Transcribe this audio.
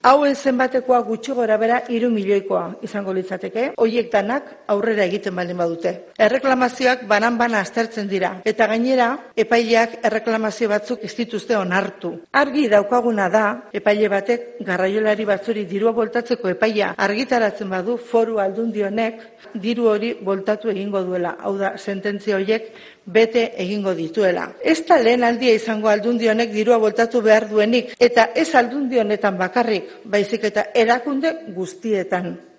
Hauen zenbatekoa gutxi gorabehera 3 milioikoa izango litzateke, horiek danak aurrera egiten baldin badute. Erreklamazioak banan-bana aztertzen dira, eta gainera epaileak erreklamazio batzuk ez dituzte onartu. Argi daukaguna da, epaile batek garraiolari batzuri dirua bueltatzeko epaia argitaratzen badu Foru Aldundi honek diru hori bueltatu egingo duela, hau da, sententzia horiek bete egingo dituela. Ez da lehen aldia izango Aldundi honek dirua bueltatu behar duenik, eta ez Aldundi honetan bakarrik, baizik eta erakunde guztietan.